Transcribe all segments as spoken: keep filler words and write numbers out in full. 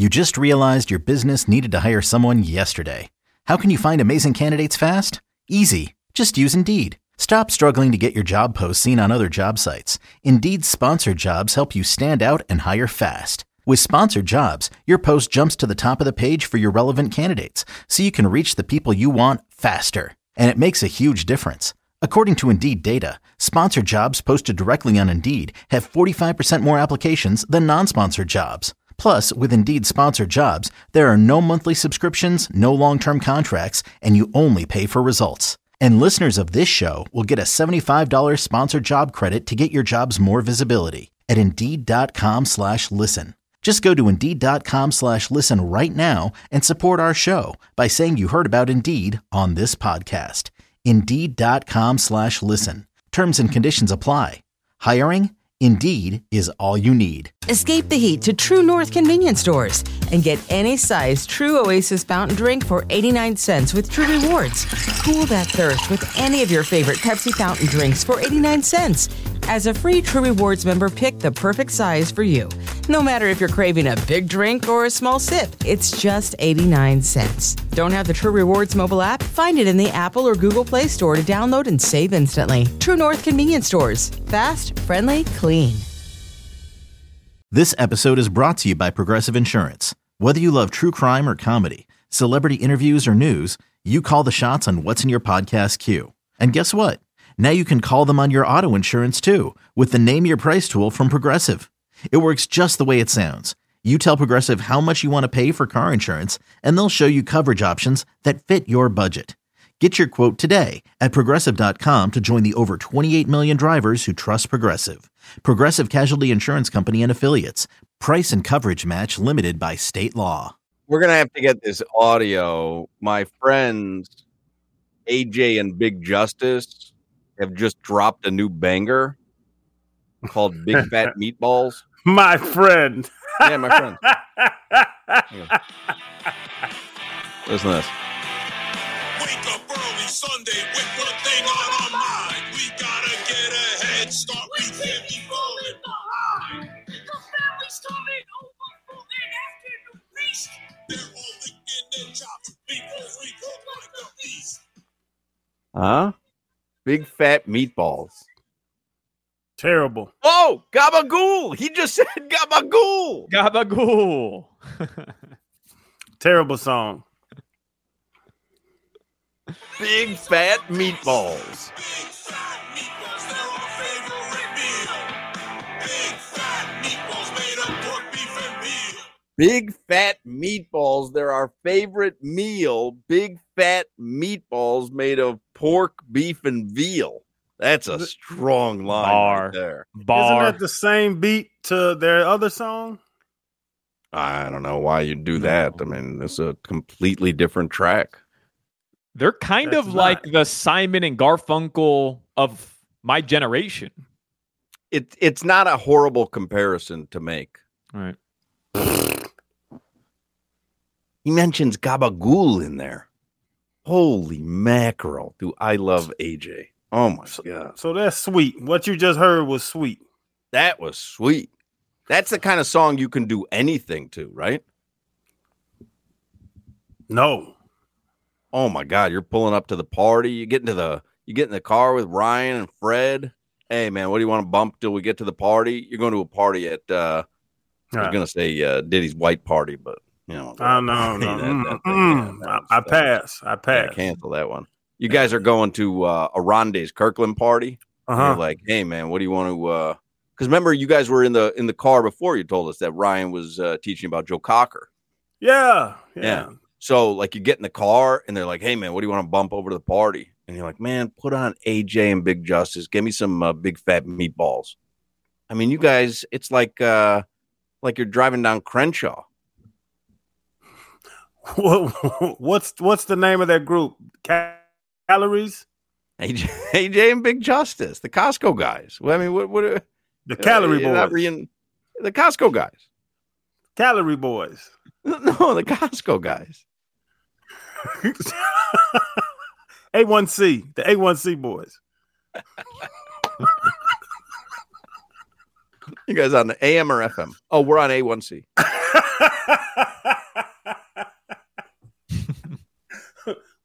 You just realized your business needed to hire someone yesterday. How can you find amazing candidates fast? Easy. Just use Indeed. Stop struggling to get your job posts seen on other job sites. Indeed's sponsored jobs help you stand out and hire fast. With sponsored jobs, your post jumps to the top of the page for your relevant candidates, so you can reach the people you want faster. And it makes a huge difference. According to Indeed data, sponsored jobs posted directly on Indeed have forty-five percent more applications than non-sponsored jobs. Plus, with Indeed sponsored jobs, there are no monthly subscriptions, no long-term contracts, and you only pay for results. And listeners of this show will get a seventy-five dollars sponsored job credit to get your jobs more visibility at Indeed.com slash listen. Just go to Indeed.com slash listen right now and support our show by saying you heard about Indeed on this podcast. Indeed.com slash listen. Terms and conditions apply. Hiring? Indeed is all you need. Escape the heat to True North convenience stores and get any size True Oasis fountain drink for eighty-nine cents with True Rewards. Cool that thirst with any of your favorite Pepsi fountain drinks for eighty-nine cents. As a free True Rewards member, pick the perfect size for you. No matter if you're craving a big drink or a small sip, it's just eighty-nine cents. Don't have the True Rewards mobile app? Find it in the Apple or Google Play Store to download and save instantly. True North convenience stores. Fast, friendly, clean. This episode is brought to you by Progressive Insurance. Whether you love true crime or comedy, celebrity interviews or news, you call the shots on what's in your podcast queue. And guess what? Now you can call them on your auto insurance too with the Name Your Price tool from Progressive. It works just the way it sounds. You tell Progressive how much you want to pay for car insurance, and they'll show you coverage options that fit your budget. Get your quote today at Progressive dot com to join the over twenty-eight million drivers who trust Progressive. Progressive Casualty Insurance Company and Affiliates. Price and coverage match limited by state law. We're going to have to get this audio. My friends, A J and Big Justice, have just dropped a new banger called Big Fat Meatballs. My friend. Yeah, my friend. Yeah. Listen to this. Wake up early Sunday with one thing on our mind. We gotta get a head start. We can't be falling behind. The family's coming over for an afternoon feast. They're all licking their chops because we cook like a feast. Huh? Big Fat Meatballs. Terrible. Oh, gabagool. He just said gabagool. Gabagool. Terrible song. Big Fat Meatballs. Big fat meatballs, they're our favorite meal. Big fat meatballs made of pork, beef, and veal. Big Fat Meatballs. They're our favorite meal. Big Fat Meatballs made of pork, beef, and veal. That's a strong line Bar. right there. Bar. Isn't that the same beat to their other song? I don't know why you do that. I mean, it's a completely different track. They're kind That's of not. like the Simon and Garfunkel of my generation. It, it's not a horrible comparison to make. All right. He mentions gabagool in there. Holy mackerel. Do I love A J. Oh, my God. So that's sweet. What you just heard was sweet. That was sweet. That's the kind of song you can do anything to, right? No. Oh my God, you're pulling up to the party. You get into the you get in the car with Ryan and Fred. Hey man, what do you want to bump till we get to the party? You're going to a party at uh I was Right. gonna say uh Diddy's white party, but you know. Oh, no, no. that- Mm, that- mm, that- I, that- I that- pass. I Yeah, pass. cancel that one. You guys are going to uh Aronde's Kirkland party. Uh-huh. You're like, hey man, what do you want to uh because remember you guys were in the in the car before you told us that Ryan was uh, teaching about Joe Cocker. Yeah. Yeah. Yeah. So, like, you get in the car, and they're like, hey, man, what do you want to bump over to the party? And you're like, man, put on A J and Big Justice. Give me some uh, big fat meatballs. I mean, you guys, it's like uh, like you're driving down Crenshaw. What, what's what's the name of that group? Cal- Calories? A J, A J and Big Justice, the Costco guys. Well, I mean, what? what are, The Calorie uh, you're not Boys. rein- the Costco guys. Calorie Boys. No, the Costco guys. A one C. The A one C boys. You guys on the A M or F M? Oh, we're on A one C.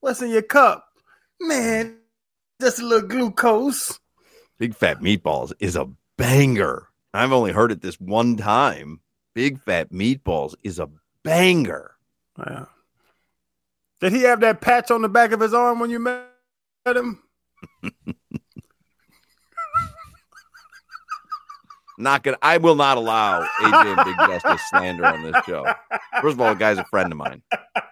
What's in your cup? Man, just a little glucose. Big Fat Meatballs is a banger. I've only heard it this one time. Big Fat Meatballs is a banger. Yeah. Did he have that patch on the back of his arm when you met him? Not gonna. I will not allow A J and Big Justice slander on this show. First of all, the guy's a friend of mine.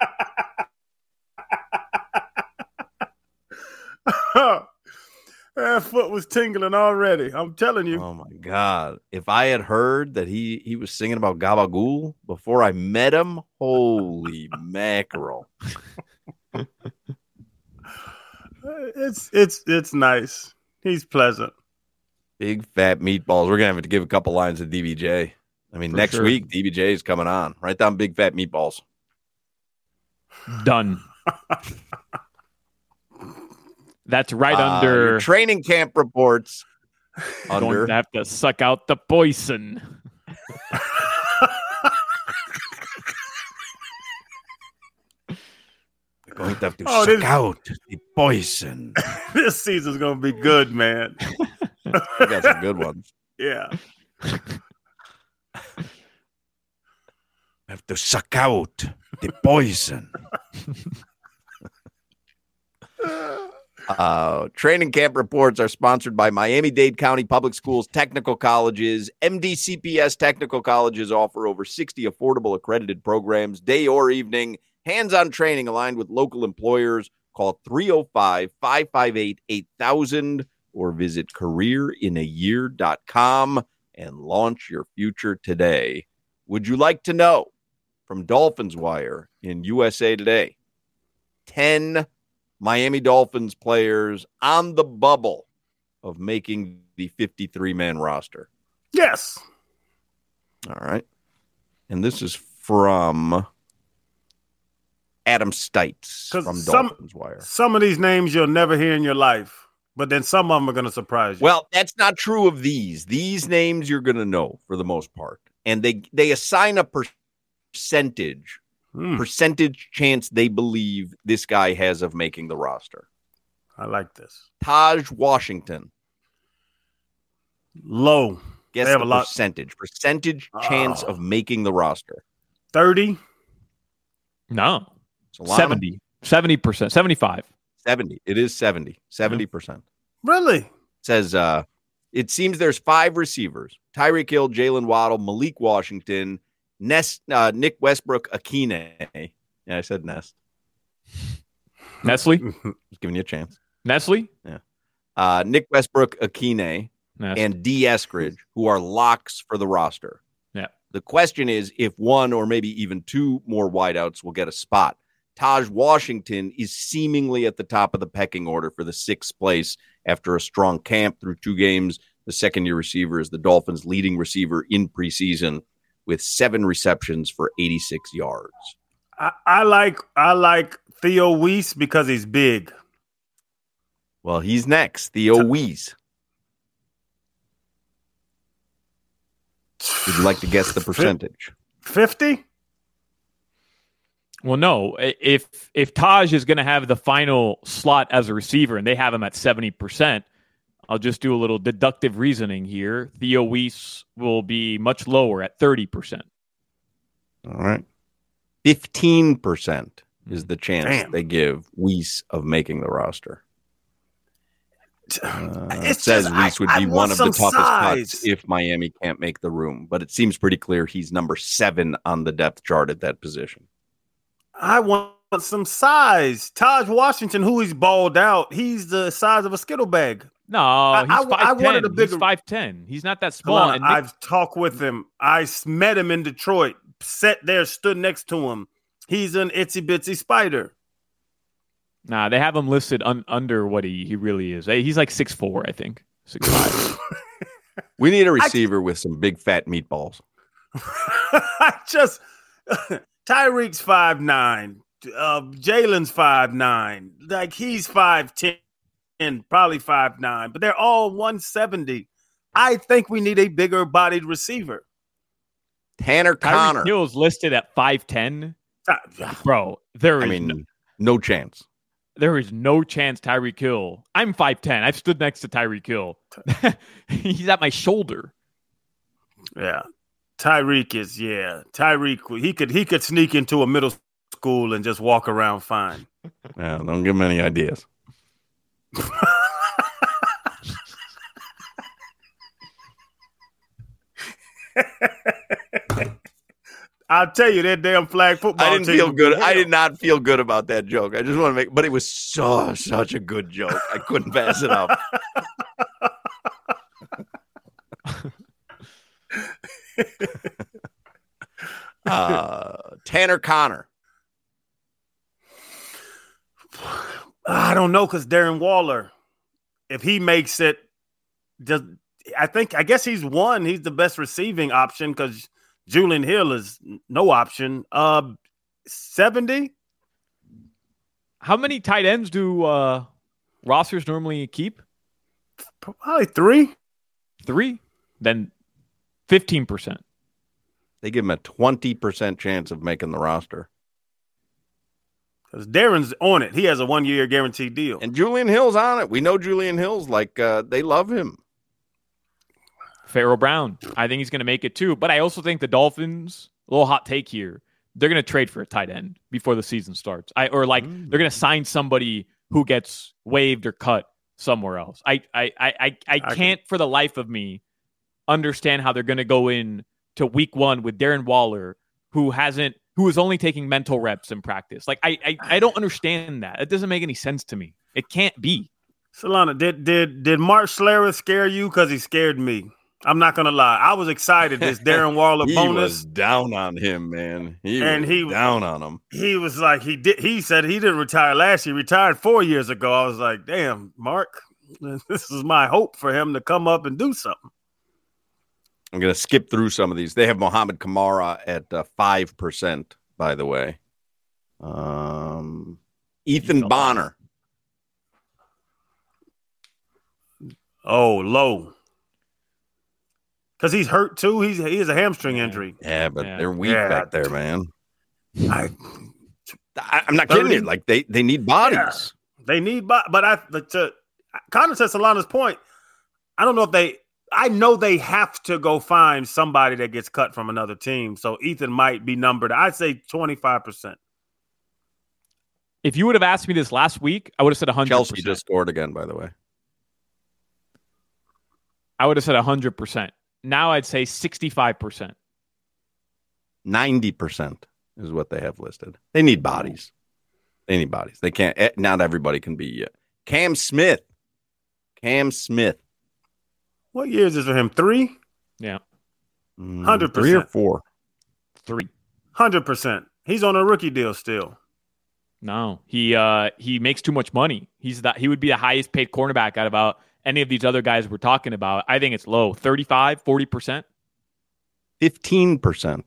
That foot was tingling already. I'm telling you. Oh my God. If I had heard that he he was singing about Gabagool before I met him, holy mackerel. It's it's it's nice. He's pleasant. Big Fat Meatballs. We're gonna have to give a couple lines to D B J. I mean, For next sure. week D B J is coming on. Write down Big Fat Meatballs. Done. That's right Uh, under your training camp reports. going Under to have to suck out the poison. We're going to have to Oh, suck this- out the poison. This season's gonna be good, man. We got some good ones. Yeah. Have to suck out the poison. uh, training camp reports are sponsored by Miami-Dade County Public Schools Technical Colleges. M D C P S Technical Colleges offer over sixty affordable accredited programs, day or evening. Hands-on training aligned with local employers. Call three oh five, five five eight, eight thousand or visit career in a year dot com and launch your future today. Would you like to know from Dolphins Wire in U S A Today? ten Miami Dolphins players on the bubble of making the fifty-three man roster. Yes. All right. And this is from Adam Stites 'Cause from some- Dolphins Wire. Some of these names you'll never hear in your life, but then some of them are gonna surprise you. Well, that's not true of these. These names you're going to know for the most part. And they, they assign a percentage, Hmm, percentage chance they believe this guy has of making the roster. I like this. Taj Washington. Low. Guess They have the a lot- percentage. Percentage chance Oh. of making the roster. thirty. No. Solana? seventy. seventy percent. seventy-five. seventy. It is seventy. seventy percent. Really? Says uh it seems there's five receivers: Tyreek Hill, Jalen Waddle, Malik Washington, Nest, uh, Nick Westbrook, Akine. Yeah, I said Nest. Nestle? Just giving you a chance. Nestle? Uh, Nick Westbrook, Akine, Nestle. and D. Eskridge, who are locks for the roster. Yeah. The question is if one or maybe even two more wideouts will get a spot. Taj Washington is seemingly at the top of the pecking order for the sixth place after a strong camp through two games. The second-year receiver is the Dolphins' leading receiver in preseason with seven receptions for eighty-six yards. I, I like I like Theo Weiss because he's big. Well, he's next. Theo Weiss. Would you like to guess the percentage? fifty? Well, no. I- If if Taj is going to have the final slot as a receiver and they have him at seventy percent, I'll just do a little deductive reasoning here. Theo Weiss will be much lower at thirty percent. All right. fifteen percent is the chance Damn. they give Weiss of making the roster. Uh, it It's says just- Weiss would I- be I one want of the some toughest size. cuts if Miami can't make the room, but it seems pretty clear he's number seven on the depth chart at that position. I want some size. Taj Washington, who he's balled out, he's the size of a Skittle bag. No, I- he's I- I five ten. wanted a He's bigger- five ten. He's not that Come small. on, And Nick- I've talked with him. I s- met him in Detroit. Sat there, stood next to him. He's an itsy bitsy spider. nah, they have him listed un- under what he, he really is. Hey, He's like six four, I think. six five. We need a receiver with some big fat meatballs. I just Tyreek's five nine. Uh, Jalen's five nine. Like he's five ten, probably five nine, but they're all one seventy. I think we need a bigger bodied receiver. Tanner Tyreek Connor. Hill's listed at five ten. Ah, Bro, there is I mean, no, no chance. there is no chance Tyreek Hill. I'm five ten. I've stood next to Tyreek Hill. He's at my shoulder. Yeah. Tyreek is, yeah. Tyreek, he could he could sneak into a middle school and just walk around fine. Yeah, don't give him any ideas. I'll tell you, that damn flag football I didn't team feel would good. be I hell. did not feel good about that joke. I just want to make, but it was so such a good joke. I couldn't pass it up. uh, Tanner Connor. I don't know, because Darren Waller, if he makes it, just I think I guess he's one. He's the best receiving option because Julian Hill is no option. Uh, seventy. How many tight ends do uh, rosters normally keep? Probably three. Three. Then fifteen percent. They give him a twenty percent chance of making the roster. Because Darren's on it. He has a one-year guaranteed deal. And Julian Hill's on it. We know Julian Hill's like, uh, they love him. Pharaoh Brown. I think he's going to make it too. But I also think the Dolphins, a little hot take here, they're going to trade for a tight end before the season starts. I Or like mm. they're going to sign somebody who gets waived or cut somewhere else. I I I I, I, I can't can. for the life of me understand how they're going to go in to week one with Darren Waller, who hasn't, who is only taking mental reps in practice. Like I, I, I don't understand that. It doesn't make any sense to me. It can't be. Solana, did did did Mark Schlereth scare you? Because he scared me. I'm not gonna lie. I was excited. This Darren Waller he bonus. Was down on him, man. He and was he down on him. He was like he did. He said he didn't retire last year. He retired four years ago. I was like, damn, Mark, this is my hope for him to come up and do something. I'm going to skip through some of these. They have Mohamed Kamara at uh, five percent, by the way. Um, Ethan, Ethan Bonner. Oh, low. Because he's hurt, too. He's He has a hamstring injury. Yeah, but yeah. they're weak yeah. back there, man. I, I, I'm not kidding you. Like, they, they need bodies. Yeah. They need bodies. But I, but to Connor said Solana's point, I don't know if they – I know they have to go find somebody that gets cut from another team. So Ethan might be numbered. I'd say twenty-five percent. If you would have asked me this last week, I would have said one hundred percent. Chelsea just scored again, by the way. I would have said one hundred percent. Now I'd say sixty-five percent. ninety percent is what they have listed. They need bodies. They need bodies. They can't. Not everybody can be. Uh, Cam Smith. Cam Smith. What year is this for him? Three? Yeah. one hundred percent. Three or four? Three. one hundred percent. He's on a rookie deal still. No. He uh, he makes too much money. He's that he would be the highest paid cornerback out of about any of these other guys we're talking about. I think it's low. thirty-five, forty percent? fifteen percent.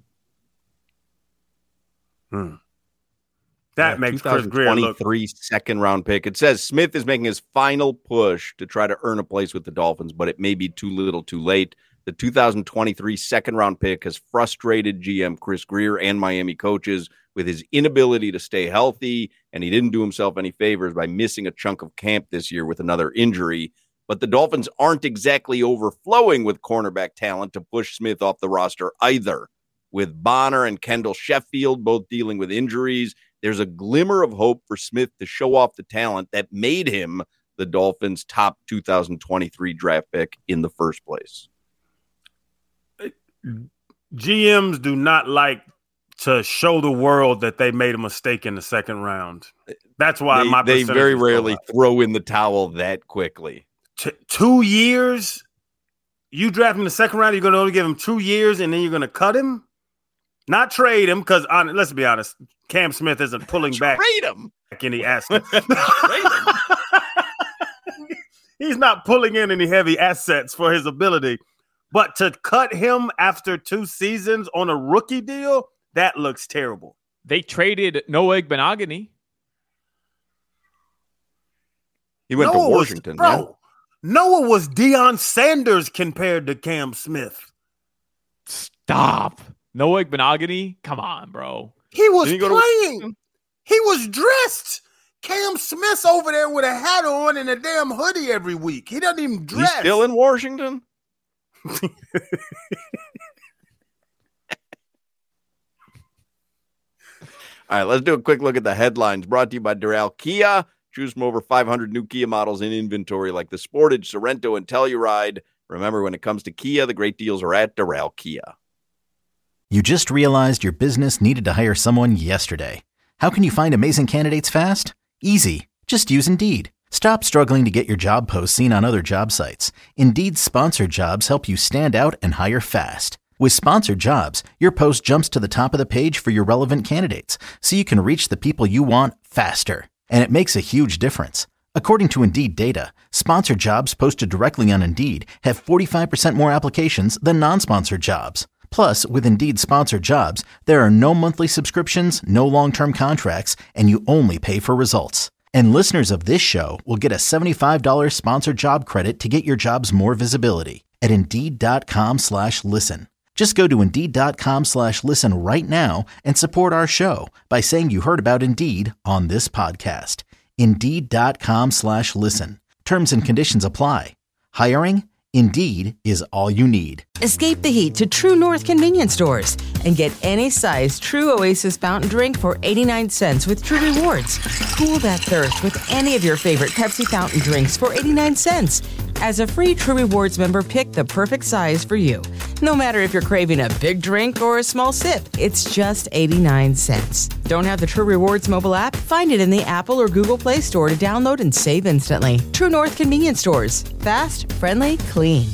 Hmm. That yeah, makes Chris Grier look. twenty-three second round pick. It says Smith is making his final push to try to earn a place with the Dolphins, but it may be too little too late. The two thousand twenty-three second round pick has frustrated G M Chris Grier and Miami coaches with his inability to stay healthy, and he didn't do himself any favors by missing a chunk of camp this year with another injury. But the Dolphins aren't exactly overflowing with cornerback talent to push Smith off the roster either. With Bonner and Kendall Sheffield both dealing with injuries, there's a glimmer of hope for Smith to show off the talent that made him the Dolphins' top two thousand twenty-three draft pick in the first place. G Ms do not like to show the world that they made a mistake in the second round. That's why they, my they very rarely throw in the towel that quickly. T- two years? You draft him in the second round, you're going to only give him two years, and then you're going to cut him? Not trade him, because let's be honest, Cam Smith isn't pulling back trade him. any assets. He's not pulling in any heavy assets for his ability. But to cut him after two seasons on a rookie deal, that looks terrible. They traded Noah Igbenogany. He went Noah to Washington. Was, bro, yeah? Noah was Deion Sanders compared to Cam Smith. Stop. Noah Igbenogany? Come on, bro. He was he playing. He was dressed. Cam Smith's over there with a hat on and a damn hoodie every week. He doesn't even dress. He's still in Washington? All right, let's do a quick look at the headlines brought to you by Doral Kia. Choose from over five hundred new Kia models in inventory like the Sportage, Sorento, and Telluride. Remember, when it comes to Kia, the great deals are at Doral Kia. You just realized your business needed to hire someone yesterday. How can you find amazing candidates fast? Easy. Just use Indeed. Stop struggling to get your job posts seen on other job sites. Indeed's sponsored jobs help you stand out and hire fast. With sponsored jobs, your post jumps to the top of the page for your relevant candidates, so you can reach the people you want faster. And it makes a huge difference. According to Indeed data, sponsored jobs posted directly on Indeed have forty-five percent more applications than non-sponsored jobs. Plus, with Indeed sponsored jobs, there are no monthly subscriptions, no long-term contracts, and you only pay for results. And listeners of this show will get a seventy-five dollars sponsored job credit to get your jobs more visibility at Indeed.com slash listen. Just go to Indeed.com slash listen right now and support our show by saying you heard about Indeed on this podcast. Indeed.com slash listen. Terms and conditions apply. Hiring? Indeed is all you need. Escape the heat to True North convenience stores and get any size True Oasis fountain drink for eighty-nine cents with True Rewards. Cool that thirst with any of your favorite Pepsi fountain drinks for eighty-nine cents. As a free True Rewards member, pick the perfect size for you. No matter if you're craving a big drink or a small sip, it's just eighty-nine cents. Don't have the True Rewards mobile app? Find it in the Apple or Google Play Store to download and save instantly. True North convenience stores. Fast, friendly, clean.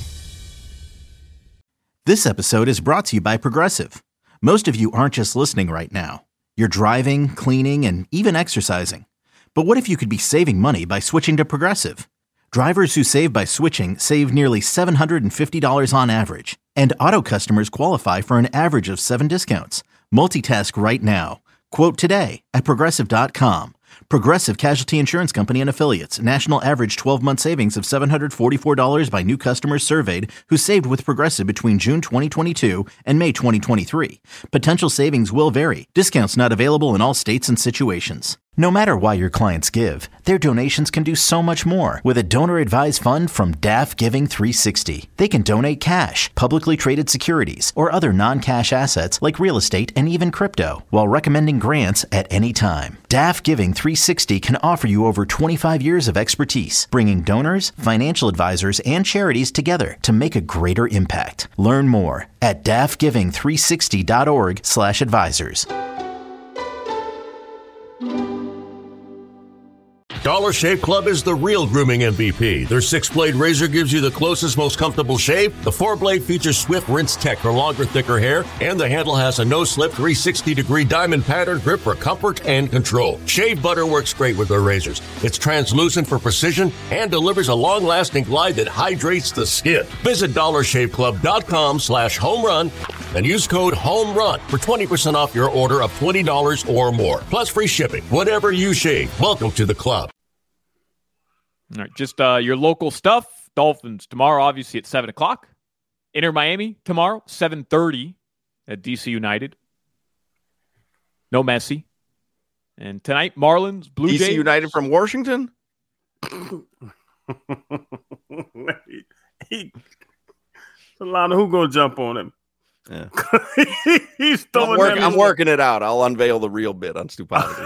This episode is brought to you by Progressive. Most of you aren't just listening right now. You're driving, cleaning, and even exercising. But what if you could be saving money by switching to Progressive? Drivers who save by switching save nearly seven hundred fifty dollars on average. And auto customers qualify for an average of seven discounts. Multitask right now. Quote today at Progressive dot com. Progressive Casualty Insurance Company and Affiliates. National average twelve-month savings of seven hundred forty-four dollars by new customers surveyed who saved with Progressive between June twenty twenty-two and May twenty twenty-three. Potential savings will vary. Discounts not available in all states and situations. No matter why your clients give, their donations can do so much more with a donor-advised fund from D A F Giving three sixty. They can donate cash, publicly traded securities, or other non-cash assets like real estate and even crypto, while recommending grants at any time. D A F Giving three sixty can offer you over twenty-five years of expertise, bringing donors, financial advisors, and charities together to make a greater impact. Learn more at D A F giving three sixty dot org slash advisors. Dollar Shave Club is the real grooming M V P. Their six-blade razor gives you the closest, most comfortable shave. The four-blade features swift rinse tech for longer, thicker hair. And the handle has a no-slip three hundred sixty degree diamond pattern grip for comfort and control. Shave butter works great with their razors. It's translucent for precision and delivers a long-lasting glide that hydrates the skin. Visit dollar shave club dot com slash home run and use code HOMERUN for twenty percent off your order of twenty dollars or more. Plus free shipping. Whatever you shave, welcome to the club. All right, just uh, your local stuff. Dolphins tomorrow, obviously at seven o'clock. Inter Miami tomorrow, seven thirty at D C United. No Messi. And tonight, Marlins, Blue D C Jays. United from Washington? he, Solana, who gonna jump on him? Yeah. He's I'm, throwing work, them I'm in- working it out. I'll unveil the real bit on stupidity.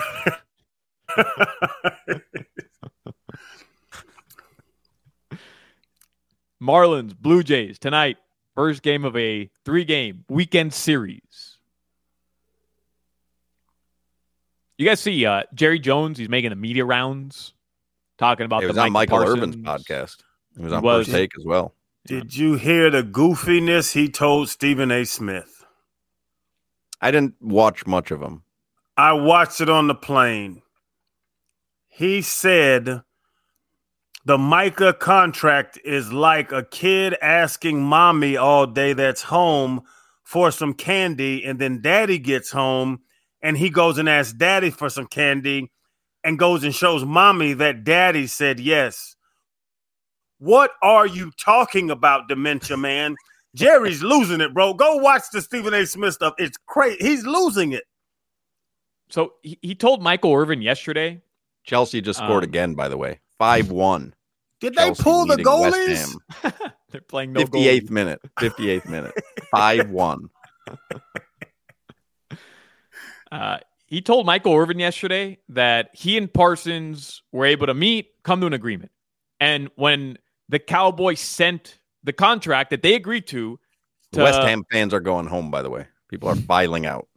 Marlins, Blue Jays tonight. First game of a three-game weekend series. You guys see uh, Jerry Jones? He's making the media rounds, talking about It the was on Michael Parsons. Irvin's podcast. It was on He was. First Take as well. Did you hear the goofiness he told Stephen A. Smith? I didn't watch much of him. I watched it on the plane. He said the Micah contract is like a kid asking mommy all day that's home for some candy, and then daddy gets home and he goes and asks daddy for some candy and goes and shows mommy that daddy said yes. What are you talking about, dementia man? Jerry's losing it, bro. Go watch the Stephen A. Smith stuff. It's crazy. He's losing it. So he, he told Michael Irvin yesterday Chelsea just scored Um, again, by the way. five one. Did they pull the goalies? They're playing no fifty-eighth goalies. minute. fifty-eighth minute. five one. Uh, he told Michael Irvin yesterday that he and Parsons were able to meet, come to an agreement. And when the Cowboys sent the contract that they agreed to, to The West Ham fans are going home, by the way. People are filing out.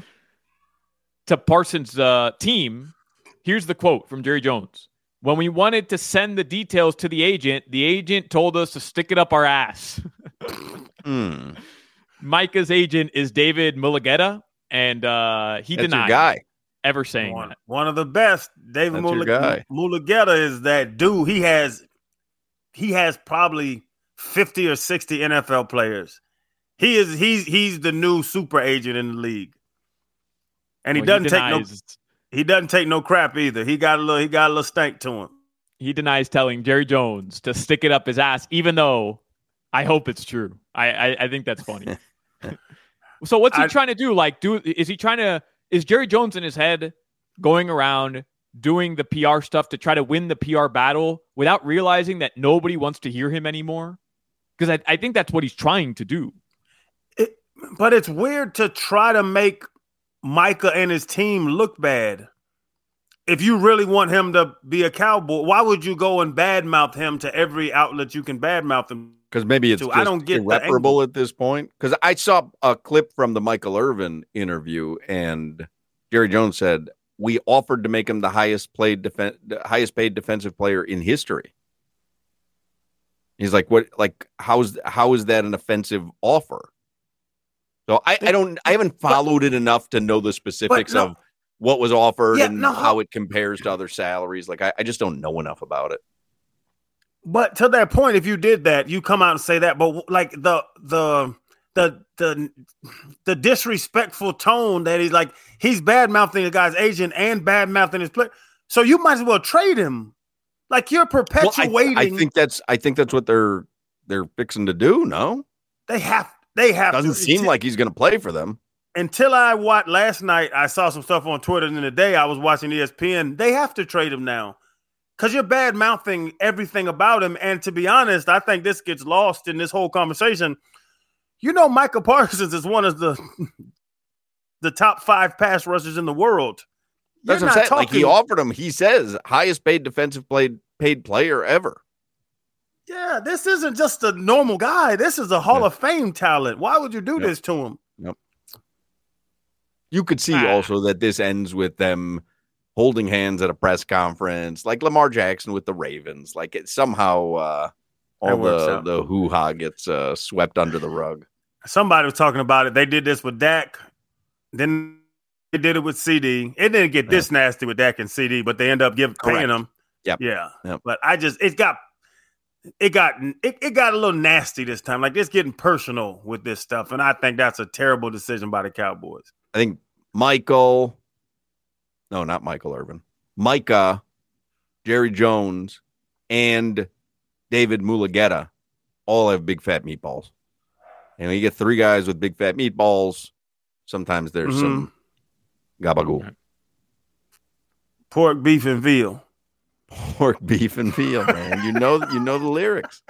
to Parsons' uh, team, here's the quote from Jerry Jones. When we wanted to send the details to the agent, the agent told us to stick it up our ass. Hmm. Micah's agent is David Mulugeta, and uh, he That's your denied guy. ever saying One, that. one of the best. David That's your guy. Mulugeta is that dude. He has he has probably fifty or sixty N F L players. He is he's he's the new super agent in the league. And he Well, doesn't take no denies, he doesn't take no crap either. He got a little he got a little stank to him. He denies telling Jerry Jones to stick it up his ass, even though I hope it's true. I I, I think that's funny. So what's he I- trying to do? Like, do is he trying to? Is Jerry Jones in his head going around doing the P R stuff to try to win the P R battle without realizing that nobody wants to hear him anymore? Because I, I think that's what he's trying to do. It, but it's weird to try to make Micah and his team look bad. If you really want him to be a Cowboy, why would you go and badmouth him to every outlet you can badmouth him? Because maybe it's So just I don't get the irreparable at this point. Because I saw a clip from the Michael Irvin interview, and Jerry Jones said we offered to make him the highest played defen- the highest paid defensive player in history. He's like, what? Like, how's how is that an offensive offer? So I, I don't I haven't followed it enough to know the specifics no. of what was offered Yeah, and no. how it compares to other salaries. Like, I, I just don't know enough about it. But to that point, if you did that, you come out and say that. But like the the the the the disrespectful tone that he's like he's bad mouthing the guy's agent and bad mouthing his player. So you might as well trade him. Like you're Well, I, perpetuating. I think that's I think that's what they're they're fixing to do. No, they have they have doesn't to, seem like he's going to play for them. until I watched last night. I saw some stuff on Twitter, and in the day I was watching E S P N. They have to trade him now. Because you're bad mouthing everything about him. And to be honest, I think this gets lost in this whole conversation. You know, Michael Parsons is one of the the top five pass rushers in the world. That's You're what I'm not saying. Like he talking- offered him, he says, highest paid defensive played paid player ever. Yeah, this isn't just a normal guy. This is a Hall Yeah. of Fame talent. Why would you do Yep. this to him? You could see Ah. also that this ends with them holding hands at a press conference, like Lamar Jackson with the Ravens. Like it somehow uh, all That works the out. the hoo ha gets uh, swept under the rug. Somebody was talking about it. They did this with Dak. Then they did it with C D. It didn't get this nasty with Dak and C D, but they end up give, paying Correct. them. Yep. Yeah. Yep. But I just it got it got it, it got a little nasty this time. Like it's getting personal with this stuff. And I think that's a terrible decision by the Cowboys. I think Michael, no, not Michael Irvin, Micah, Jerry Jones, and David Mulugeta all have big fat meatballs. And when you get three guys with big fat meatballs, sometimes there's Mhm. some gabagool. Pork, beef, and veal. Pork, beef, and veal, man. You know, you know the lyrics.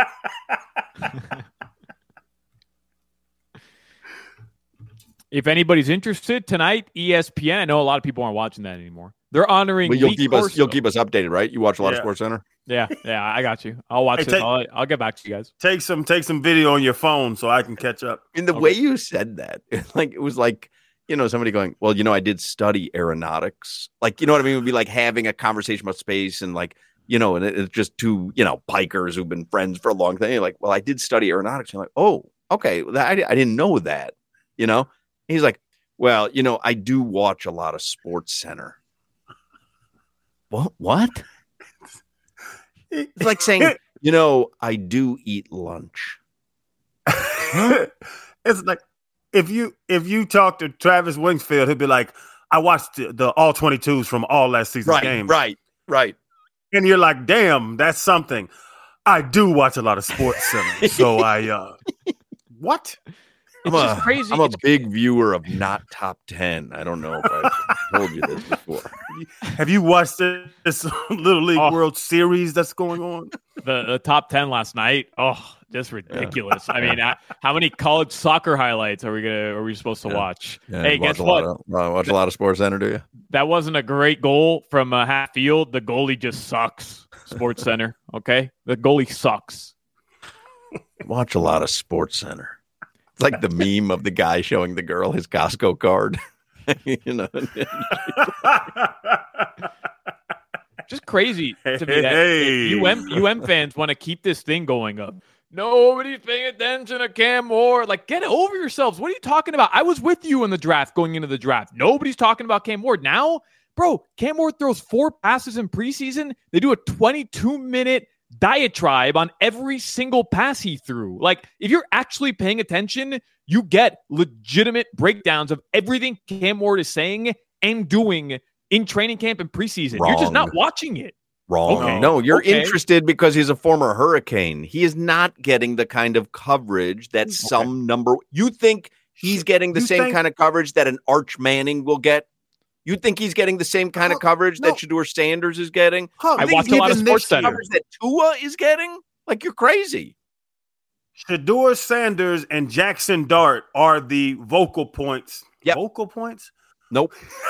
If anybody's interested tonight, E S P N. I know a lot of people aren't watching that anymore. They're honoring. But you'll Lee keep us, Corso. you'll keep us updated, right? You watch a lot Yeah. of Sports Center. Yeah, yeah, I got you. I'll watch Hey, it. take- I'll, I'll get back to you guys. Take some take some video on your phone so I can catch up. And the Okay. way you said that, like it was like, you know, somebody going, well, you know, I did study aeronautics. Like, you know what I mean? It would be like having a conversation about space and like, you know, and it, it's just two, you know, pikers who've been friends for a long time. You're like, well, I did study aeronautics. You're like, oh, okay. That, I, I didn't know that, you know? He's like, well, you know, I do watch a lot of Sports Center. What? What? It's like saying, you know, I do eat lunch. It's like if you if you talk to Travis Wingsfield, he'll be like, I watched the, the all twenty-twos from all last season's Right, games. right, right. And you're like, damn, that's something. I do watch a lot of Sports Center. So I uh what? It's I'm just a, crazy. I'm a It's- big viewer of not top ten. I don't know if I've told you this before. have you watched this Little League Oh. World Series that's going on? The, the top ten last night. Oh, just ridiculous. I mean, I, how many college soccer highlights are we gonna are we supposed to Yeah. watch? Yeah, hey, you watch guess a what? lot of, uh, watch a lot of Sports Center, do you? That wasn't a great goal from uh, half field. The goalie just sucks. Sports Center. Okay, the goalie sucks. Watch a lot of Sports Center. It's like the meme of the guy showing the girl his Costco card. you know, Just crazy to me that Hey. U M U M fans want to keep this thing going up. Nobody's paying attention to Cam Ward. Like, get over yourselves. What are you talking about? I was with you in the draft going into the draft. Nobody's talking about Cam Ward. Now, bro, Cam Ward throws four passes in preseason. They do a twenty-two minute diatribe on every single pass he threw. Like, if you're actually paying attention, you get legitimate breakdowns of everything Cam Ward is saying and doing in training camp and preseason. You're just Wrong. not watching it. Wrong. Okay. No, you're Okay. interested because he's a former Hurricane. He is not getting the kind of coverage that some number. You think he's getting the You same think- kind of coverage that an Arch Manning will get? You think he's getting the same kind of Oh, coverage no. that Shador Sanders is getting? Huh, I You think watch he's a lot of getting the Sports Center. coverage that Tua is getting? Like, you're crazy. Shador Sanders and Jackson Dart are the vocal points. Yep. Vocal points? Nope.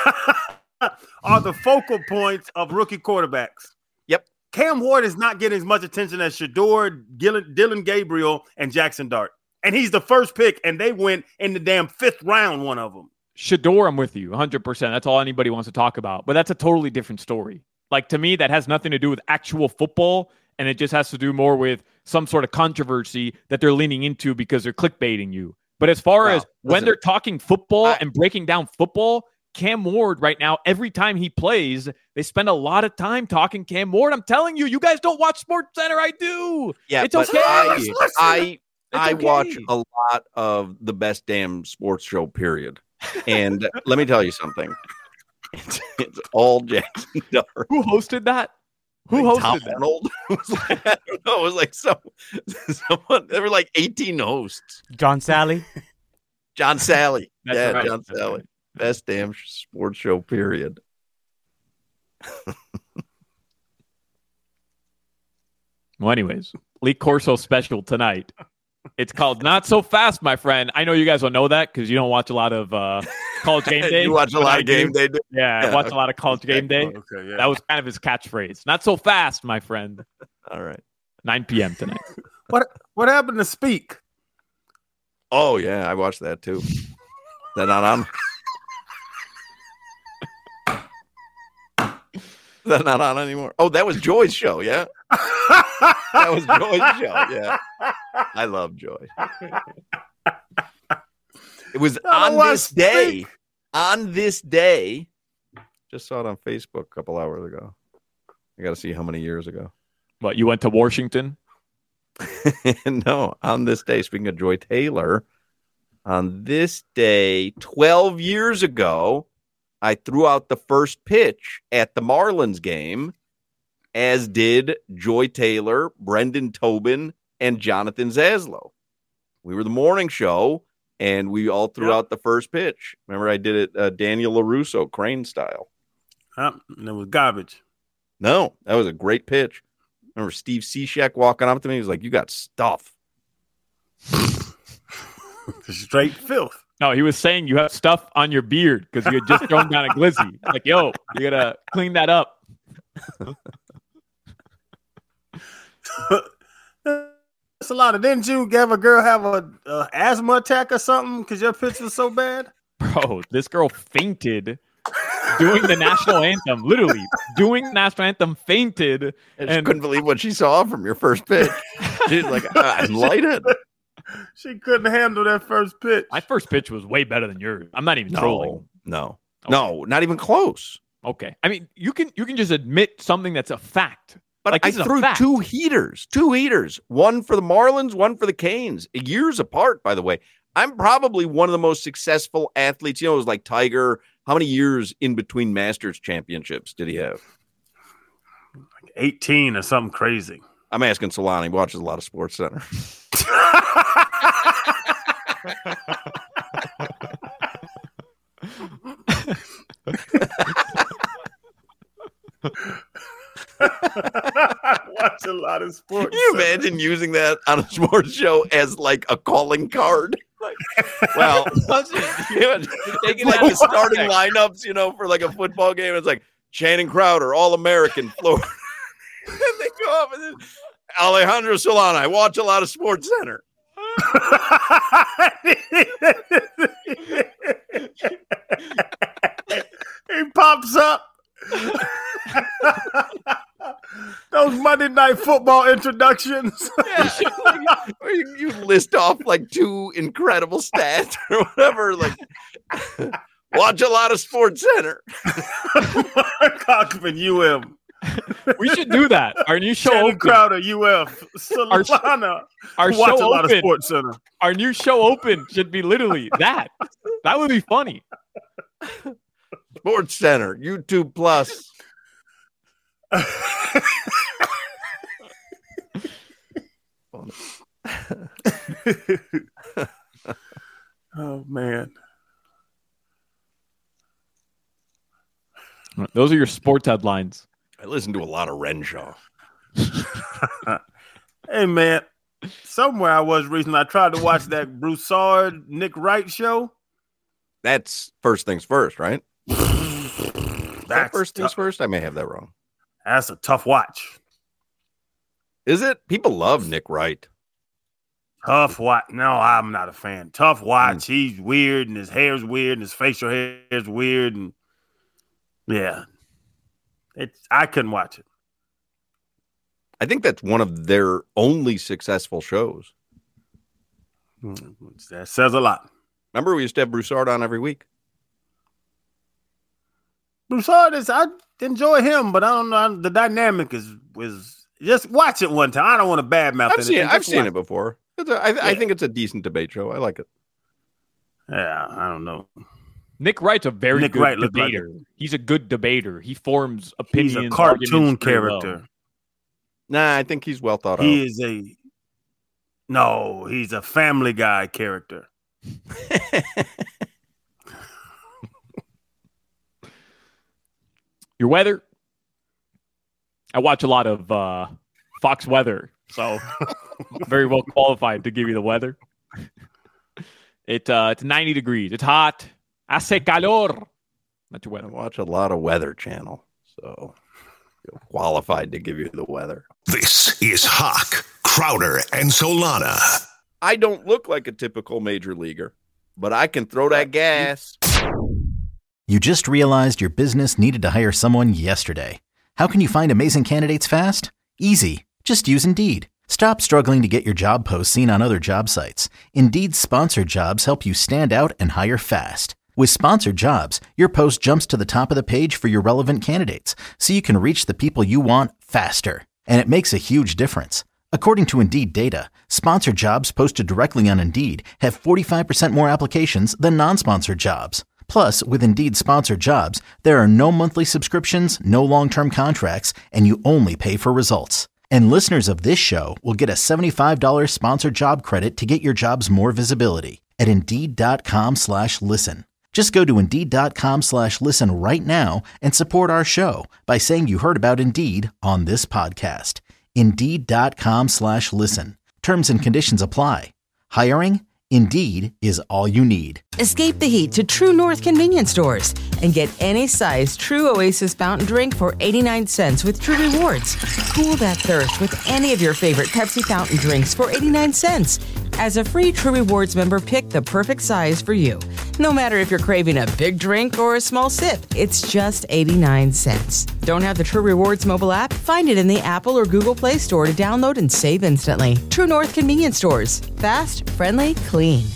Are the focal points of rookie quarterbacks. Yep. Cam Ward is not getting as much attention as Shador, Gillen, Dylan Gabriel, and Jackson Dart. And he's the first pick, and they went in the damn fifth round, one of them. Shador, I'm with you one hundred percent. That's all anybody wants to talk about. But that's a totally different story. Like, to me, that has nothing to do with actual football, and it just has to do more with some sort of controversy that they're leaning into because they're clickbaiting you. But as far Wow. as when Listen, they're talking football I- and breaking down football, Cam Ward right now, every time he plays, they spend a lot of time talking Cam Ward. I'm telling you, you guys don't watch Sports Center. I do. Yeah, It's but okay. I, Listen. I, It's I okay. watch a lot of the best damn sports show, period. And let me tell you something. It's, it's all Jackson Dart. Who hosted that? Who Like hosted Tom that? Arnold? It was like, I don't know. It was like some, someone. There were like eighteen hosts. John Sally. John Sally. That's yeah, right. John That's Sally. right. Best damn sports show, period. Well, anyways, Lee Corso special tonight. It's called Not So Fast, my friend. I know you guys don't know that because you don't watch a lot of uh, College Game Day. You watch a but lot I of game do. day. do- Yeah, I Yeah, watch a lot of College Game Day. Okay, yeah. That was kind of his catchphrase. Not so fast, my friend. All right. nine p.m. tonight. What what happened to Speak? Oh yeah, I watched that too. Is that not on? Is that not on anymore? Oh, that was Joy's show. Yeah, that was Joy's show. Yeah, I love Joy. It was I on watched this day. Speak. On this day. Just saw it on Facebook a couple hours ago. I got to see how many years ago. What, you went to Washington? No, on this day, speaking of Joy Taylor, on this day, twelve years ago, I threw out the first pitch at the Marlins game, as did Joy Taylor, Brendan Tobin, and Jonathan Zaslow. We were the morning show, and we all threw Yep. out the first pitch. Remember, I did it uh, Daniel LaRusso, crane style. Huh, and it was garbage. No, that was a great pitch. Remember Steve Cishek walking up to me? He was like, "You got stuff." Straight filth. No, he was saying you have stuff on your beard because you had just thrown down a glizzy. Like, yo, you got to clean that up. That's a lot of. Didn't you have a girl have a, a asthma attack or something because your pitch was so bad? Bro, this girl fainted doing the national anthem. Literally, doing the national anthem, fainted. And she And- couldn't believe what she saw from your first pitch. She's like, "Ah, I'm lighted." She couldn't handle that first pitch. My first pitch was way better than yours. I'm not even trolling. No, no, no, not even close. Okay. I mean, you can you can just admit something that's a fact. But Like, I this is a threw fact. two heaters, two heaters, one for the Marlins, one for the Canes, years apart, by the way. I'm probably one of the most successful athletes. You know, it was like Tiger. How many years in between Masters championships did he have? eighteen or something crazy. I'm asking Solani. He watches a lot of Sports Center. a lot of sports. Can you imagine using that on a sports show as like a calling card? Like, well, taking like the starting lineups, you know, for like a football game. It's like Channing Crowder, All-American, Florida. And they go up and then Alejandro Solana. I watch a lot of Sports Center. He pops up. Those Monday Night Football introductions. Yeah, or you, you list off like two incredible stats or whatever. Like, watch a lot of Sports Center. Cockman, U M. We should do that. Our new show Channing open. Crowder, U F. Our, Solana. our Watch show a lot open. of Sports Center. Our new show open should be literally that. That would be funny. Sports Center, YouTube Plus. Oh man. Those are your sports headlines. I listen to a lot of Renshaw. Hey man, somewhere I was recently. I tried to watch that Broussard Nick Wright show. That's first things first, right? That's first things tough. first. I may have that wrong. That's a tough watch. Is it? People love Nick Wright. Tough watch. No, I'm not a fan. Tough watch. Mm. He's weird, and his hair's weird, and his facial hair is weird, and yeah, it's. I couldn't watch it. I think that's one of their only successful shows. That says a lot. Remember, we used to have Broussard on every week. Broussard is. I enjoy him, but I don't know. The dynamic is is just watch it one time. I don't want to badmouth I've seen it. I've seen watch. it before. It's a, I, yeah. I think it's a decent debate show. I like it. Yeah, I don't know. Nick Wright's a very Nick good Wright debater. Like He's a good debater. He forms opinions. He's a cartoon character. Well. Nah, I think he's well thought he out. He is a no. He's a Family Guy character. Your weather. I watch a lot of uh, Fox Weather, so very well qualified to give you the weather. It uh, it's ninety degrees. It's hot. Hace calor. That's your weather. I watch a lot of Weather Channel, so feel qualified to give you the weather. This is Hawk, Crowder, and Solana. I don't look like a typical major leaguer, but I can throw that gas. You just realized your business needed to hire someone yesterday. How can you find amazing candidates fast? Easy. Just use Indeed. Stop struggling to get your job posts seen on other job sites. Indeed's sponsored jobs help you stand out and hire fast. With sponsored jobs, your post jumps to the top of the page for your relevant candidates, so you can reach the people you want faster. And it makes a huge difference. According to Indeed data, sponsored jobs posted directly on Indeed have forty-five percent more applications than non-sponsored jobs. Plus, with Indeed sponsored jobs, there are no monthly subscriptions, no long-term contracts, and you only pay for results. And listeners of this show will get a seventy-five dollars sponsored job credit to get your jobs more visibility at Indeed.com slash listen. Just go to Indeed.com slash listen right now and support our show by saying you heard about Indeed on this podcast. Indeed.com slash listen. Terms and conditions apply. Hiring? Indeed is all you need. Escape the heat to True North convenience stores and get any size True Oasis fountain drink for eighty-nine cents with True Rewards. Cool that thirst with any of your favorite Pepsi fountain drinks for eighty-nine cents. As a free True Rewards member, pick the perfect size for you. No matter if you're craving a big drink or a small sip, it's just eighty-nine cents. Don't have the True Rewards mobile app? Find it in the Apple or Google Play Store to download and save instantly. True North convenience stores. Fast, friendly, clean.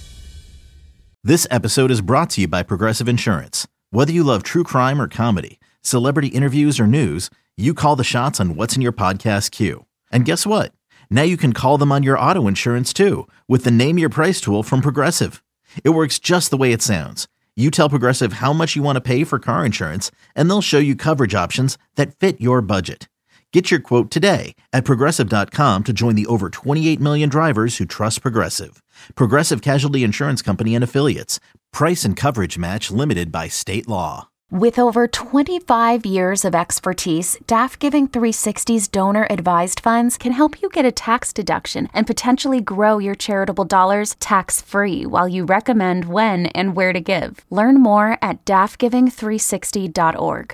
This episode is brought to you by Progressive Insurance. Whether you love true crime or comedy, celebrity interviews or news, you call the shots on what's in your podcast queue. And guess what? Now you can call them on your auto insurance too with the Name Your Price tool from Progressive. It works just the way it sounds. You tell Progressive how much you want to pay for car insurance, and they'll show you coverage options that fit your budget. Get your quote today at Progressive dot com to join the over twenty-eight million drivers who trust Progressive. Progressive Casualty Insurance Company and Affiliates. Price and coverage match limited by state law. With over twenty-five years of expertise, Daft Giving three sixty's donor-advised funds can help you get a tax deduction and potentially grow your charitable dollars tax-free while you recommend when and where to give. Learn more at daft giving three sixty dot org.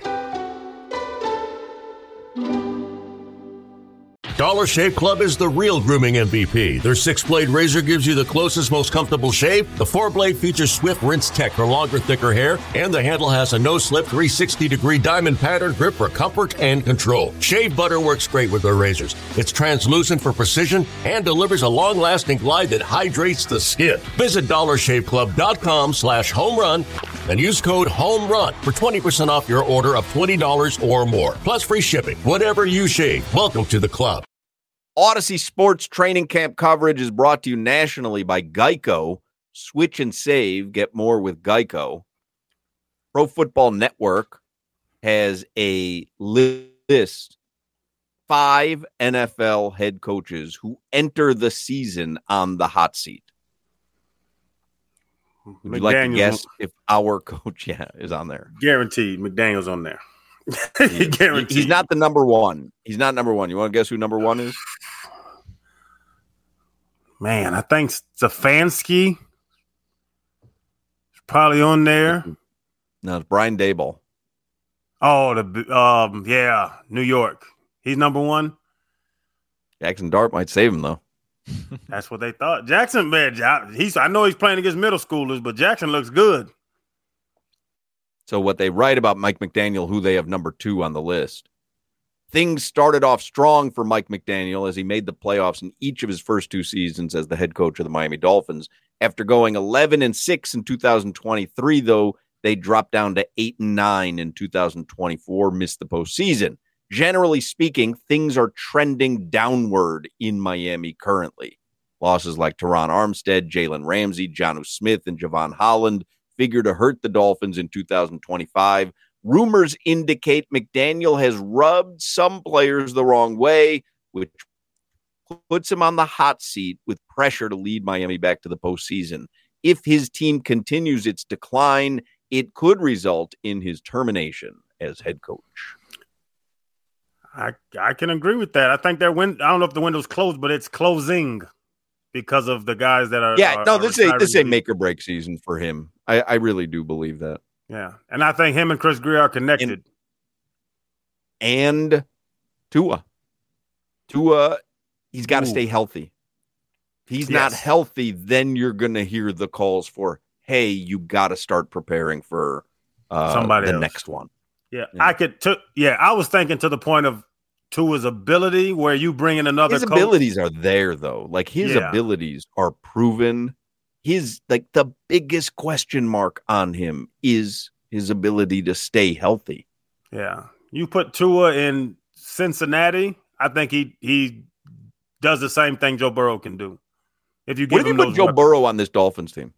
Dollar Shave Club is the real grooming M V P. Their six-blade razor gives you the closest, most comfortable shave. The four-blade features Swift Rinse Tech for longer, thicker hair, and the handle has a no-slip three sixty degree diamond pattern grip for comfort and control. Shave butter works great with their razors. It's translucent for precision and delivers a long-lasting glide that hydrates the skin. Visit dollar shave club dot com slash home run and use code HOMERUN for twenty percent off your order of twenty dollars or more, plus free shipping. Whatever you shave, welcome to the club. Odyssey Sports training camp coverage is brought to you nationally by Geico. Switch and save. Get more with Geico. Pro Football Network has a list. Five N F L head coaches who enter the season on the hot seat. Would you like to guess if our coach yeah, is on there? Guaranteed. McDaniel's on there. he, Guaranteed. He's not the number one. He's not number one. You want to guess who number one is? Man, I think Stefanski is probably on there. No, it's Brian Daboll. Oh, the um, yeah, New York. He's number one. Jackson Dart might save him though. That's what they thought. Jackson, man, he's. I know he's playing against middle schoolers, but Jackson looks good. So what they write about Mike McDaniel, who they have number two on the list. Things started off strong for Mike McDaniel as he made the playoffs in each of his first two seasons as the head coach of the Miami Dolphins. After going eleven and six in two thousand twenty-three, though, they dropped down to eight and nine in two thousand twenty-four, missed the postseason. Generally speaking, things are trending downward in Miami currently. Losses like Teron Armstead, Jalen Ramsey, Jonnu Smith, and Javon Holland figure to hurt the Dolphins in two thousand twenty-five. Rumors indicate McDaniel has rubbed some players the wrong way, which puts him on the hot seat with pressure to lead Miami back to the postseason. If his team continues its decline, it could result in his termination as head coach. I I can agree with that. I think their win. I don't know if the window's closed, but it's closing because of the guys that are. Yeah, are, no, are this is a, this is a make or break season for him. I, I really do believe that. Yeah, and I think him and Chris Greer are connected. And, and Tua, Tua, he's got to stay healthy. If he's yes. not healthy, then you're going to hear the calls for, hey, you got to start preparing for uh, somebody the else. next one. Yeah, yeah, I could. T- yeah, I was thinking to the point of Tua's ability, where you bring in another. His coach. abilities are there, though. Like his yeah. abilities are proven. His like the biggest question mark on him is his ability to stay healthy. Yeah, you put Tua in Cincinnati, I think he he does the same thing Joe Burrow can do. If you give what if him you put those Joe weapons. Burrow on this Dolphins team?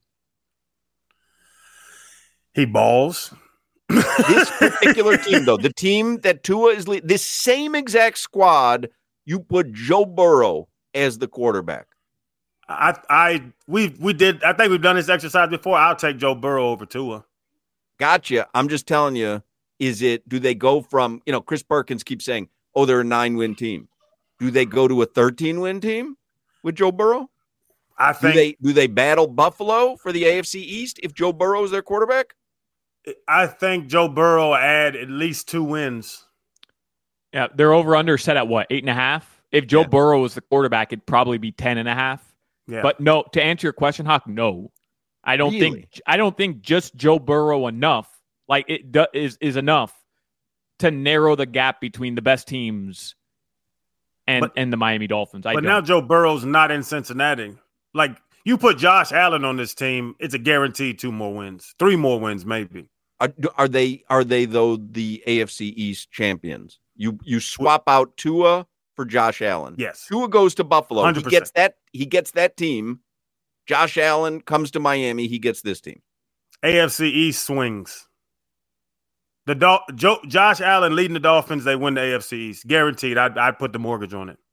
He balls. This particular team, though, the team that Tua is leading, this same exact squad, you put Joe Burrow as the quarterback. I, I, we, we did. I think we've done this exercise before. I'll take Joe Burrow over Tua. Gotcha. I'm just telling you. Is it? Do they go from? You know, Chris Perkins keeps saying, "Oh, they're a nine-win team." Do they go to a thirteen-win team with Joe Burrow? I think. Do they, do they battle Buffalo for the A F C East if Joe Burrow is their quarterback? I think Joe Burrow add at least two wins. Yeah, they're over under set at what, eight and a half? If Joe yeah. Burrow was the quarterback, it'd probably be ten and a half. Yeah. But no, to answer your question, Hawk, no. I don't really? think I don't think just Joe Burrow enough, like it do, is is enough to narrow the gap between the best teams and, but, and the Miami Dolphins. I but don't. now Joe Burrow's not in Cincinnati. Like you put Josh Allen on this team, it's a guaranteed two more wins, three more wins maybe. Are, are they are they though the A F C East champions? You you swap out Tua for Josh Allen. Yes. Tua goes to Buffalo. one hundred percent. He gets that he gets that team. Josh Allen comes to Miami, he gets this team. A F C East swings. The Dol- Joe, Josh Allen leading the Dolphins, they win the A F C East. Guaranteed. I'd, I'd put the mortgage on it.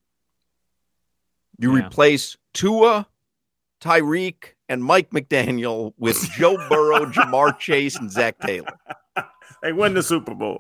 You yeah. replace Tua, Tyreek, and Mike McDaniel with Joe Burrow, Jamar Chase, and Zach Taylor. They win the Super Bowl.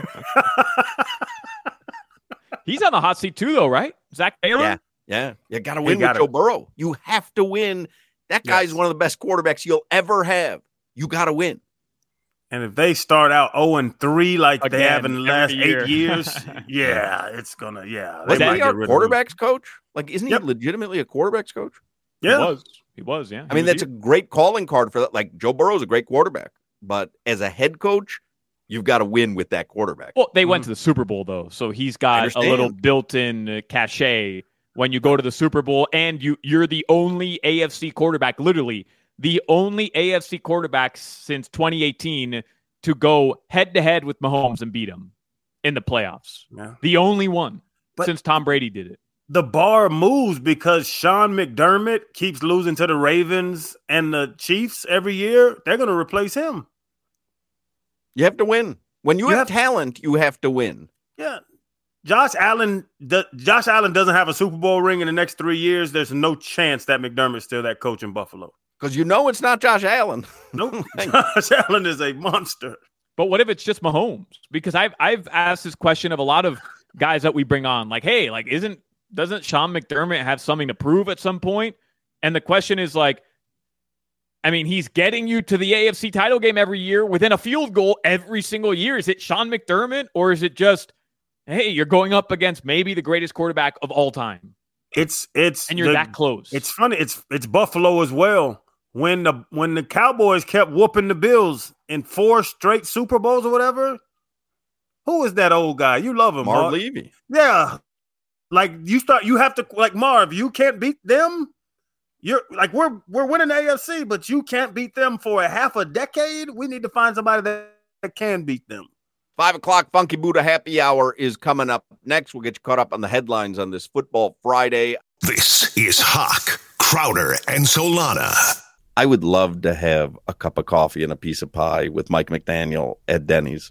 He's on the hot seat too, though, right? Zach Taylor? Yeah, yeah. You got to win gotta, with Joe Burrow. You have to win. That guy's yes. one of the best quarterbacks you'll ever have. You got to win. And if they start out oh and three like Again, they have in the last year. eight years, yeah, it's gonna yeah. Was might he get our rid of him. quarterbacks coach? Like, isn't Yep. he legitimately a quarterbacks coach? He Yeah, was. He was, yeah. I mean, that's a great calling card for that. Like, Joe Burrow's a great quarterback, but as a head coach, you've got to win with that quarterback. Well, they went to the Super Bowl, though, so he's got a understand. little built-in uh, cachet when you go to the Super Bowl, and you, you're the only A F C quarterback, literally the only A F C quarterback since twenty eighteen to go head-to-head with Mahomes and beat him in the playoffs. Yeah. The only one But- since Tom Brady did it. the bar moves because Sean McDermott keeps losing to the Ravens and the Chiefs every year. They're going to replace him. You have to win. When you, You have, have- talent, you have to win. Yeah. Josh Allen, the, Josh Allen doesn't have a Super Bowl ring in the next three years. There's no chance that McDermott's still that coach in Buffalo. Because you know it's not Josh Allen. Nope. Josh Allen is a monster. But what if it's just Mahomes? Because I've I've asked this question of a lot of guys that we bring on, like, hey, like, isn't doesn't Sean McDermott have something to prove at some point? And the question is like, I mean, he's getting you to the A F C title game every year within a field goal every single year. Is it Sean McDermott, or is it just, hey, you're going up against maybe the greatest quarterback of all time, It's it's and you're the- that close? It's funny. It's it's Buffalo as well. When the when the Cowboys kept whooping the Bills in four straight Super Bowls or whatever, who is that old guy? You love him, Marv Marv. Levy. Yeah, like you start. You have to like Marv. You can't beat them. You're like we're we're winning the A F C, but you can't beat them for a half a decade. We need to find somebody that, that can beat them. Five o'clock Funky Buddha Happy Hour is coming up next. We'll get you caught up on the headlines on this Football Friday. This is Hawk, Crowder, and Solana. I would love to have a cup of coffee and a piece of pie with Mike McDaniel at Denny's.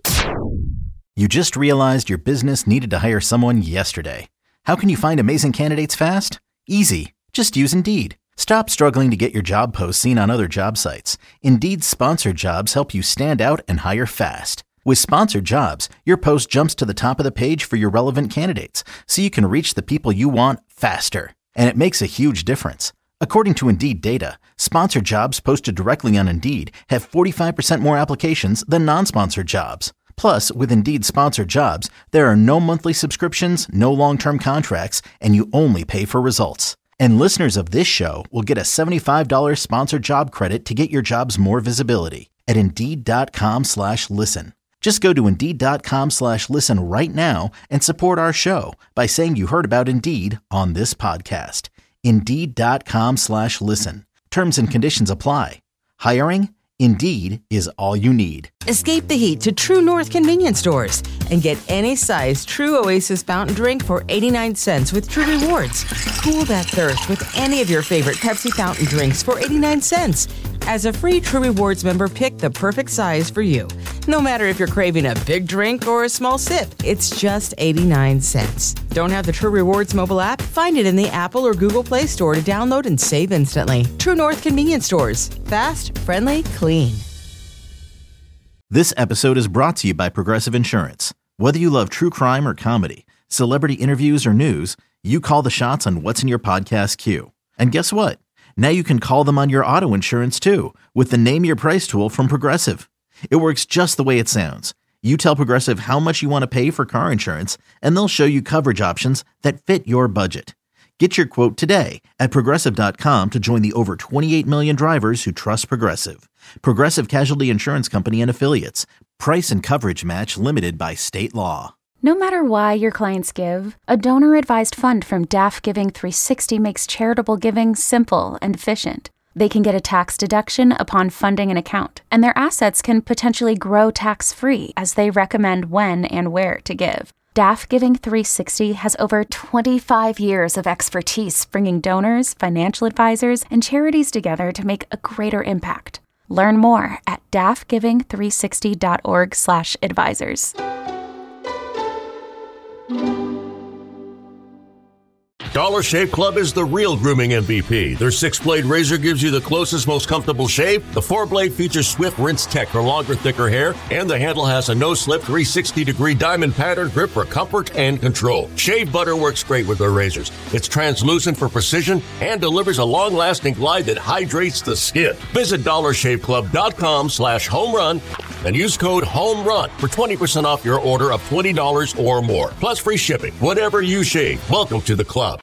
You just realized your business needed to hire someone yesterday. How can you find amazing candidates fast? Easy. Just use Indeed. Stop struggling to get your job posts seen on other job sites. Indeed's sponsored jobs help you stand out and hire fast. With sponsored jobs, your post jumps to the top of the page for your relevant candidates, so you can reach the people you want faster. And it makes a huge difference. According to Indeed data, sponsored jobs posted directly on Indeed have forty-five percent more applications than non-sponsored jobs. Plus, with Indeed sponsored jobs, there are no monthly subscriptions, no long-term contracts, and you only pay for results. And listeners of this show will get a seventy-five dollars sponsored job credit to get your jobs more visibility at Indeed.com slash listen. Just go to Indeed.com slash listen right now and support our show by saying you heard about Indeed on this podcast. Indeed.com slash listen. Terms and conditions apply. Hiring? Indeed is all you need. Escape the heat to True North convenience stores and get any size True Oasis fountain drink for eighty-nine cents with True Rewards. Cool that thirst with any of your favorite Pepsi fountain drinks for eighty-nine cents. As a free True Rewards member, pick the perfect size for you. No matter if you're craving a big drink or a small sip, it's just eighty-nine cents. Don't have the True Rewards mobile app? Find it in the Apple or Google Play Store to download and save instantly. True North convenience stores. Fast, friendly, clean. This episode is brought to you by Progressive Insurance. Whether you love true crime or comedy, celebrity interviews or news, you call the shots on what's in your podcast queue. And guess what? Now you can call them on your auto insurance too with the Name Your Price tool from Progressive. It works just the way it sounds. You tell Progressive how much you want to pay for car insurance, and they'll show you coverage options that fit your budget. Get your quote today at Progressive dot com to join the over twenty-eight million drivers who trust Progressive. Progressive Casualty Insurance Company and Affiliates. Price and coverage match limited by state law. No matter why your clients give, a donor-advised fund from D A F Giving three sixty makes charitable giving simple and efficient. They can get a tax deduction upon funding an account, and their assets can potentially grow tax-free as they recommend when and where to give. D A F Giving three sixty has over twenty-five years of expertise bringing donors, financial advisors, and charities together to make a greater impact. Learn more at D A F giving three sixty dot org slash advisors. Dollar Shave Club is the real grooming M V P. Their six-blade razor gives you the closest, most comfortable shave. The four-blade features Swift Rinse Tech for longer, thicker hair, and the handle has a no-slip three sixty degree diamond pattern grip for comfort and control. Shave butter works great with their razors. It's translucent for precision and delivers a long-lasting glide that hydrates the skin. Visit dollar shave club dot com slash home run and use code HOMERUN for twenty percent off your order of twenty dollars or more. Plus free shipping. Whatever you shave, welcome to the club.